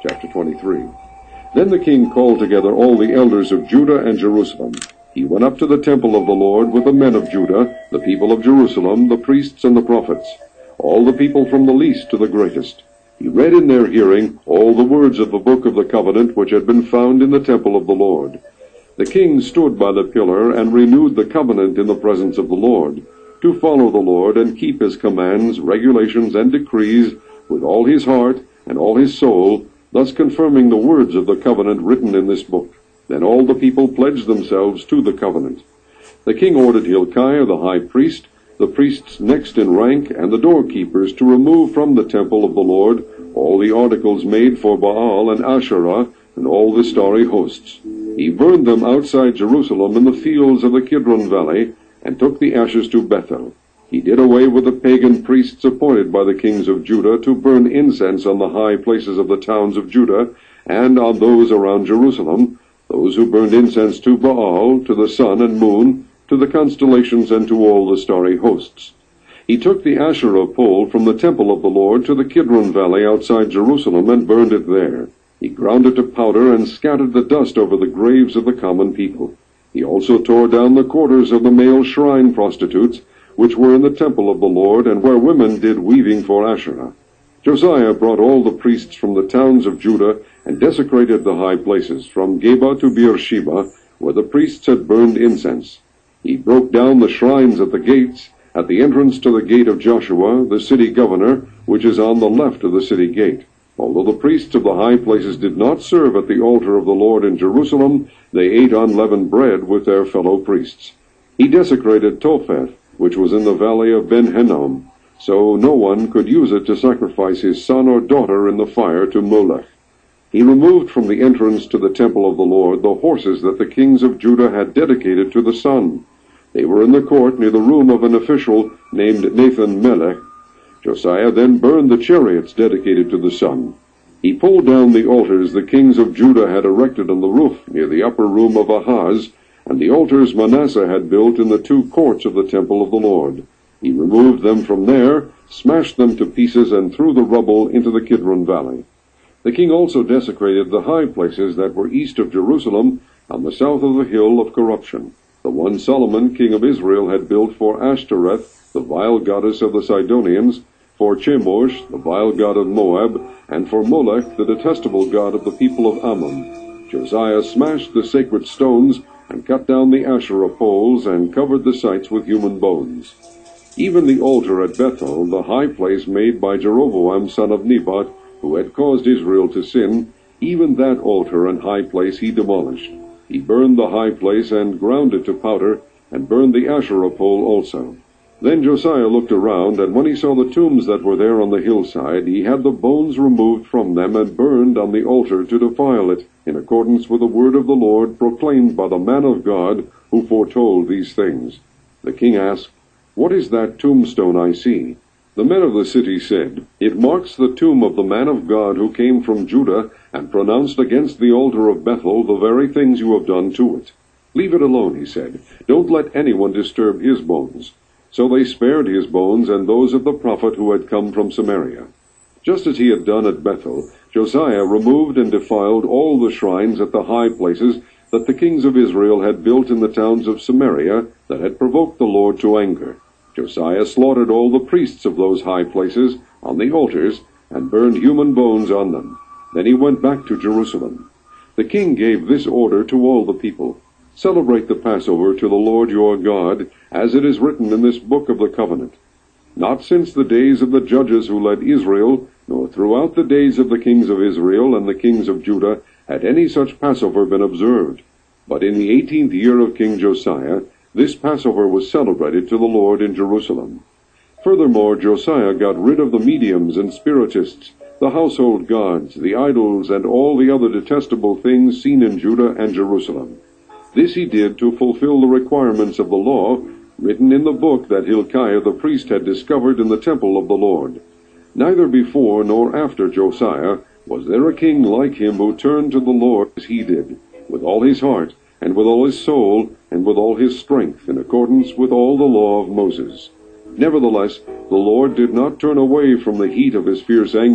Chapter 23. Then the king called together all the elders of Judah and Jerusalem. He went up to the temple of the Lord with the men of Judah, the people of Jerusalem, the priests and the prophets, all the people from the least to the greatest. He read in their hearing all the words of the book of the covenant which had been found in the temple of the Lord. The king stood by the pillar and renewed the covenant in the presence of the Lord, to follow the Lord and keep his commands, regulations, and decrees with all his heart and all his soul, thus confirming the words of the covenant written in this book. Then all the people pledged themselves to the covenant. The king ordered Hilkiah the high priest, the priests next in rank, and the doorkeepers to remove from the temple of the Lord all the articles made for Baal and Asherah and all the starry hosts. He burned them outside Jerusalem in the fields of the Kidron Valley, and took the ashes to Bethel. He did away with the pagan priests appointed by the kings of Judah to burn incense on the high places of the towns of Judah and on those around Jerusalem, those who burned incense to Baal, to the sun and moon, to the constellations, and to all the starry hosts. He took the Asherah pole from the temple of the Lord to the Kidron Valley outside Jerusalem and burned it there. He ground it to powder and scattered the dust over the graves of the common people. He also tore down the quarters of the male shrine prostitutes, which were in the temple of the Lord, and where women did weaving for Asherah. Josiah brought all the priests from the towns of Judah and desecrated the high places, from Geba to Beersheba, where the priests had burned incense. He broke down the shrines at the gates, at the entrance to the gate of Joshua, the city governor, which is on the left of the city gate. Although the priests of the high places did not serve at the altar of the Lord in Jerusalem, they ate unleavened bread with their fellow priests. He desecrated Topheth, which was in the valley of Ben-Hinnom, so no one could use it to sacrifice his son or daughter in the fire to Molech. He removed from the entrance to the temple of the Lord the horses that the kings of Judah had dedicated to the sun. They were in the court near the room of an official named Nathan-Melech. Josiah then burned the chariots dedicated to the sun. He pulled down the altars the kings of Judah had erected on the roof near the upper room of Ahaz, and the altars Manasseh had built in the two courts of the temple of the Lord. He removed them from there, smashed them to pieces, and threw the rubble into the Kidron Valley. The king also desecrated the high places that were east of Jerusalem, on the south of the hill of corruption, the one Solomon, king of Israel, had built for Ashtoreth, the vile goddess of the Sidonians, for Chemosh, the vile god of Moab, and for Molech, the detestable god of the people of Ammon. Josiah smashed the sacred stones, and cut down the Asherah poles, and covered the sites with human bones. Even the altar at Bethel, the high place made by Jeroboam son of Nebat, who had caused Israel to sin, even that altar and high place he demolished. He burned the high place and ground it to powder, and burned the Asherah pole also. Then Josiah looked around, and when he saw the tombs that were there on the hillside, he had the bones removed from them and burned on the altar to defile it, in accordance with the word of the Lord proclaimed by the man of God who foretold these things. The king asked, "What is that tombstone I see?" The men of the city said, "It marks the tomb of the man of God who came from Judah and pronounced against the altar of Bethel the very things you have done to it." "Leave it alone," he said. "Don't let anyone disturb his bones." So they spared his bones and those of the prophet who had come from Samaria. Just as he had done at Bethel, Josiah removed and defiled all the shrines at the high places that the kings of Israel had built in the towns of Samaria that had provoked the Lord to anger. Josiah slaughtered all the priests of those high places on the altars and burned human bones on them. Then he went back to Jerusalem. The king gave this order to all the people: "Celebrate the Passover to the Lord your God, as it is written in this book of the covenant. Not since the days of the judges who led Israel, nor throughout the days of the kings of Israel and the kings of Judah, had any such Passover been observed. But in the 18th year of King Josiah, this Passover was celebrated to the Lord in Jerusalem." Furthermore, Josiah got rid of the mediums and spiritists, the household gods, the idols, and all the other detestable things seen in Judah and Jerusalem. This he did to fulfill the requirements of the law written in the book that Hilkiah the priest had discovered in the temple of the Lord. Neither before nor after Josiah was there a king like him who turned to the Lord as he did, with all his heart, and with all his soul, and with all his strength, in accordance with all the law of Moses. Nevertheless, the Lord did not turn away from the heat of his fierce anger,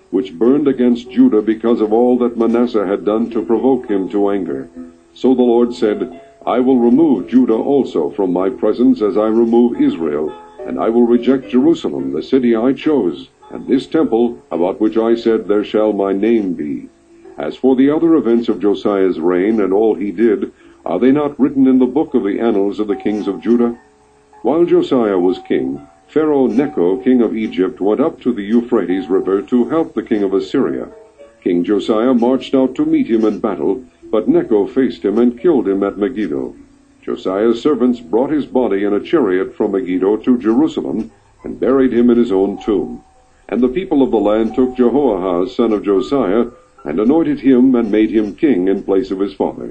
which burned against Judah because of all that Manasseh had done to provoke him to anger. So the Lord said, I will remove Judah also from my presence as I remove Israel, and I will reject Jerusalem, the city I chose, and this temple, about which I said, There shall my name be. As for the other events of Josiah's reign and all he did, are they not written in the book of the annals of the kings of Judah? While Josiah was king, Pharaoh Necho, king of Egypt, went up to the Euphrates River to help the king of Assyria. King Josiah marched out to meet him in battle, but Necho faced him and killed him at Megiddo. Josiah's servants brought his body in a chariot from Megiddo to Jerusalem, and buried him in his own tomb. And the people of the land took Jehoahaz, son of Josiah, and anointed him and made him king in place of his father.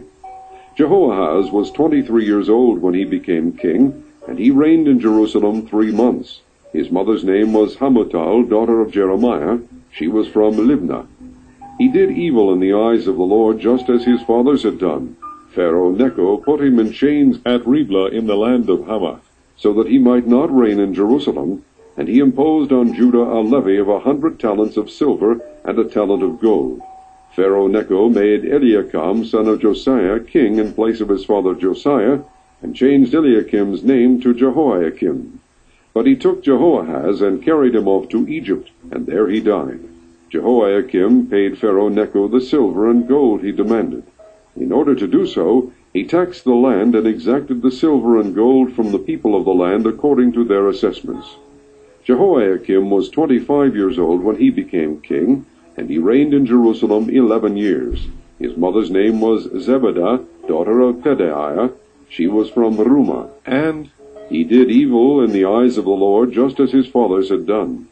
Jehoahaz was 23 years old when he became king, and he reigned in Jerusalem 3 months. His mother's name was Hamutal, daughter of Jeremiah. She was from Libnah. He did evil in the eyes of the Lord, just as his fathers had done. Pharaoh Necho put him in chains at Riblah in the land of Hamath, so that he might not reign in Jerusalem, and he imposed on Judah a levy of 100 talents of silver and a talent of gold. Pharaoh Necho made Eliakim, son of Josiah, king in place of his father Josiah, and changed Eliakim's name to Jehoiakim. But he took Jehoahaz and carried him off to Egypt, and there he died. Jehoiakim paid Pharaoh Necho the silver and gold he demanded. In order to do so, he taxed the land and exacted the silver and gold from the people of the land according to their assessments. Jehoiakim was 25 years old when he became king, and he reigned in Jerusalem 11 years. His mother's name was Zebedah, daughter of Pedaiah. She was from Rumah, and he did evil in the eyes of the Lord, just as his fathers had done.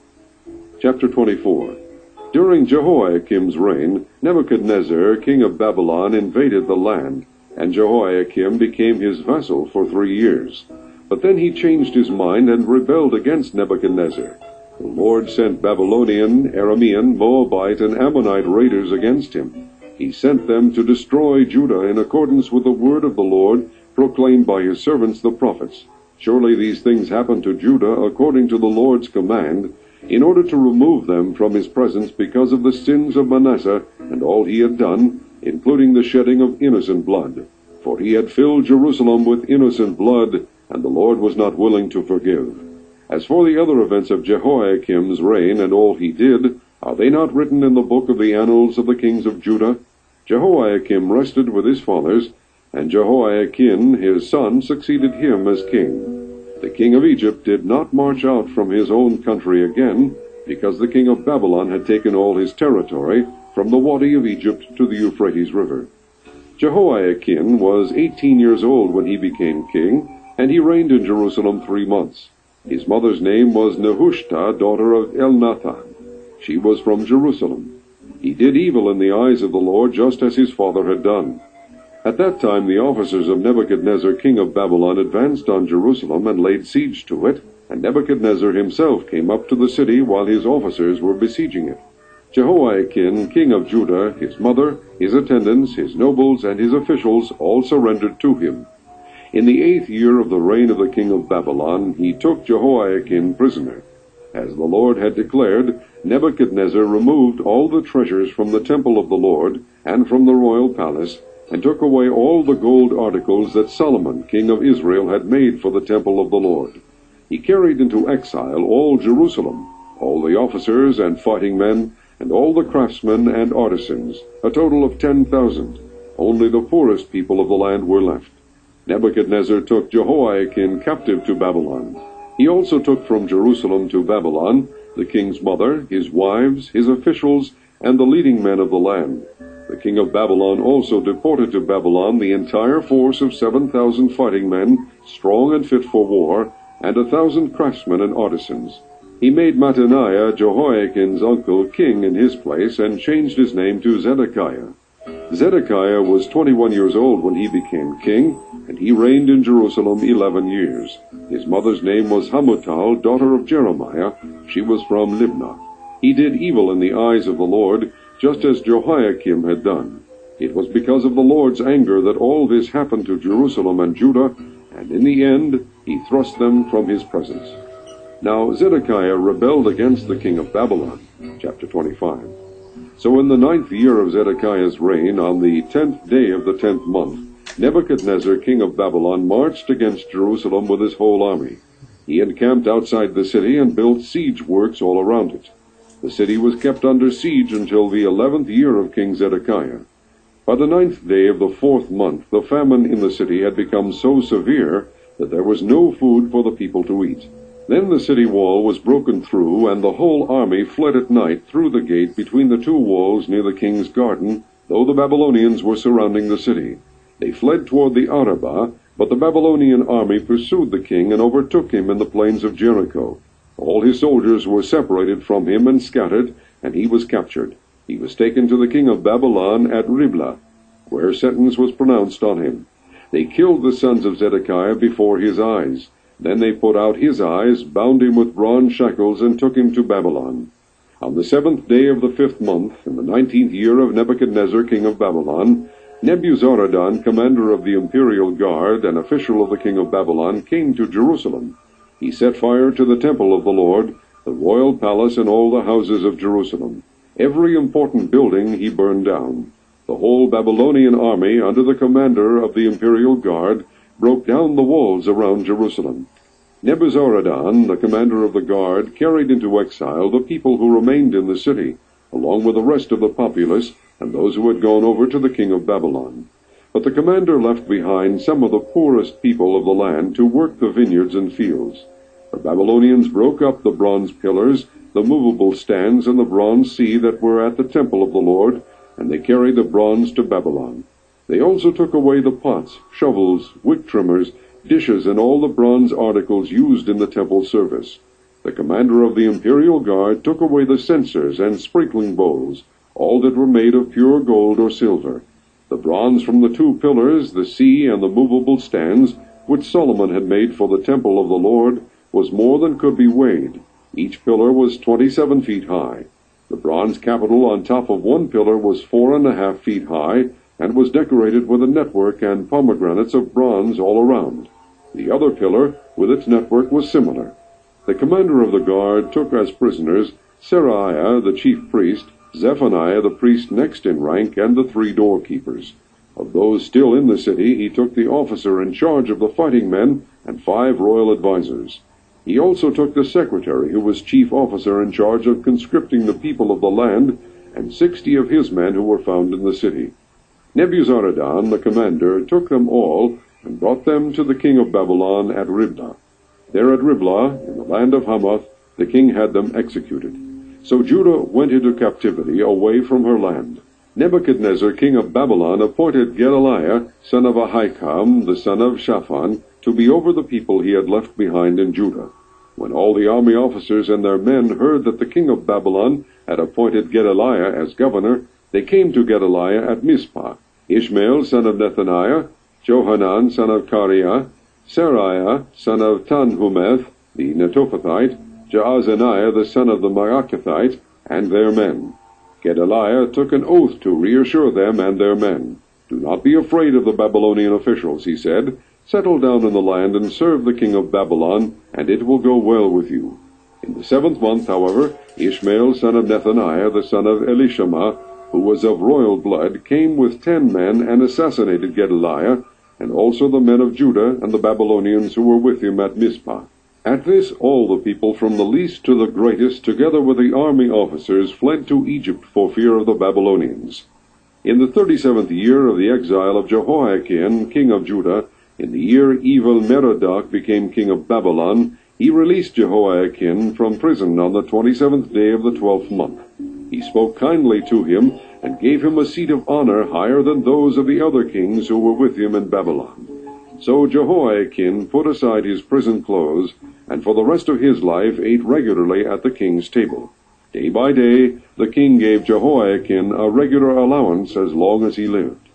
Chapter 24. During Jehoiakim's reign, Nebuchadnezzar, king of Babylon, invaded the land, and Jehoiakim became his vassal for 3 years. But then he changed his mind and rebelled against Nebuchadnezzar. The Lord sent Babylonian, Aramean, Moabite, and Ammonite raiders against him. He sent them to destroy Judah in accordance with the word of the Lord, proclaimed by his servants the prophets. Surely these things happened to Judah according to the Lord's command, in order to remove them from his presence because of the sins of Manasseh and all he had done, including the shedding of innocent blood. For he had filled Jerusalem with innocent blood, and the Lord was not willing to forgive. As for the other events of Jehoiakim's reign and all he did, are they not written in the book of the annals of the kings of Judah? Jehoiakim rested with his fathers, and Jehoiakim his son succeeded him as king. The king of Egypt did not march out from his own country again, because the king of Babylon had taken all his territory, from the Wadi of Egypt to the Euphrates River. Jehoiakim was 18 years old when he became king, and he reigned in Jerusalem 3 months. His mother's name was Nehushta, daughter of Elnathan. She was from Jerusalem. He did evil in the eyes of the Lord, just as his father had done. At that time the officers of Nebuchadnezzar, king of Babylon, advanced on Jerusalem and laid siege to it, and Nebuchadnezzar himself came up to the city while his officers were besieging it. Jehoiakim, king of Judah, his mother, his attendants, his nobles, and his officials all surrendered to him. In the 8th year of the reign of the king of Babylon, he took Jehoiakim prisoner. As the Lord had declared, Nebuchadnezzar removed all the treasures from the temple of the Lord and from the royal palace, and took away all the gold articles that Solomon, king of Israel, had made for the temple of the Lord. He carried into exile all Jerusalem, all the officers and fighting men, and all the craftsmen and artisans, a total of 10,000. Only the poorest people of the land were left. Nebuchadnezzar took Jehoiakim captive to Babylon. He also took from Jerusalem to Babylon the king's mother, his wives, his officials, and the leading men of the land. The king of Babylon also deported to Babylon the entire force of 7,000 fighting men, strong and fit for war, and 1,000 craftsmen and artisans. He made Mattaniah, Jehoiakim's uncle, king in his place, and changed his name to Zedekiah. Zedekiah was 21 years old when he became king, and he reigned in Jerusalem 11 years. His mother's name was Hamutal, daughter of Jeremiah. She was from Libnah. He did evil in the eyes of the Lord, just as Jehoiakim had done. It was because of the Lord's anger that all this happened to Jerusalem and Judah, and in the end he thrust them from his presence. Now Zedekiah rebelled against the king of Babylon. Chapter 25. So in the 9th year of Zedekiah's reign, on the 10th day of the 10th month, Nebuchadnezzar king of Babylon marched against Jerusalem with his whole army. He encamped outside the city and built siege works all around it. The city was kept under siege until the 11th year of King Zedekiah. By the 9th day of the 4th month, the famine in the city had become so severe that there was no food for the people to eat. Then the city wall was broken through, and the whole army fled at night through the gate between the two walls near the king's garden, though the Babylonians were surrounding the city. They fled toward the Arabah, but the Babylonian army pursued the king and overtook him in the plains of Jericho. All his soldiers were separated from him and scattered, and he was captured. He was taken to the king of Babylon at Riblah, where sentence was pronounced on him. They killed the sons of Zedekiah before his eyes. Then they put out his eyes, bound him with bronze shackles, and took him to Babylon. On the 7th day of the 5th month, in the 19th year of Nebuchadnezzar king of Babylon, Nebuzaradan, commander of the imperial guard and official of the king of Babylon, came to Jerusalem. He set fire to the temple of the Lord, the royal palace, and all the houses of Jerusalem. Every important building he burned down. The whole Babylonian army, under the commander of the imperial guard, broke down the walls around Jerusalem. Nebuzaradan, the commander of the guard, carried into exile the people who remained in the city, along with the rest of the populace and those who had gone over to the king of Babylon. But the commander left behind some of the poorest people of the land to work the vineyards and fields. The Babylonians broke up the bronze pillars, the movable stands, and the bronze sea that were at the temple of the Lord, and they carried the bronze to Babylon. They also took away the pots, shovels, wick trimmers, dishes, and all the bronze articles used in the temple service. The commander of the imperial guard took away the censers and sprinkling bowls, all that were made of pure gold or silver. The bronze from the 2 pillars, the sea, and the movable stands, which Solomon had made for the temple of the Lord, was more than could be weighed. Each pillar was 27 feet high. The bronze capital on top of one pillar was 4.5 feet high, and was decorated with a network and pomegranates of bronze all around. The other pillar, with its network, was similar. The commander of the guard took as prisoners Seraiah, the chief priest, Zephaniah, the priest next in rank, and the 3 doorkeepers. Of those still in the city, he took the officer in charge of the fighting men and 5 royal advisers. He also took the secretary, who was chief officer in charge of conscripting the people of the land, and 60 of his men who were found in the city. Nebuzaradan, the commander, took them all and brought them to the king of Babylon at Riblah. There at Riblah, in the land of Hamath, the king had them executed. So Judah went into captivity away from her land. Nebuchadnezzar, king of Babylon, appointed Gedaliah, son of Ahikam, the son of Shaphan, to be over the people he had left behind in Judah. When all the army officers and their men heard that the king of Babylon had appointed Gedaliah as governor, they came to Gedaliah at Mizpah. Ishmael, son of Nethaniah, Johanan, son of Kareah, Seraiah, son of Tanhumeth, the Netophathite, Jaazaniah, the son of the Maakathite, and their men. Gedaliah took an oath to reassure them and their men. "Do not be afraid of the Babylonian officials," he said. "Settle down in the land and serve the king of Babylon, and it will go well with you." In the 7th month, however, Ishmael, son of Nethaniah, the son of Elishama, who was of royal blood, came with 10 men and assassinated Gedaliah, and also the men of Judah and the Babylonians who were with him at Mizpah. At this all the people from the least to the greatest, together with the army officers, fled to Egypt for fear of the Babylonians. In the 37th year of the exile of Jehoiakim, king of Judah, in the year Evil-Merodach became king of Babylon, he released Jehoiakim from prison on the 27th day of the 12th month. He spoke kindly to him and gave him a seat of honor higher than those of the other kings who were with him in Babylon. So Jehoiakim put aside his prison clothes, and for the rest of his life ate regularly at the king's table. Day by day the king gave Jehoiakim a regular allowance as long as he lived.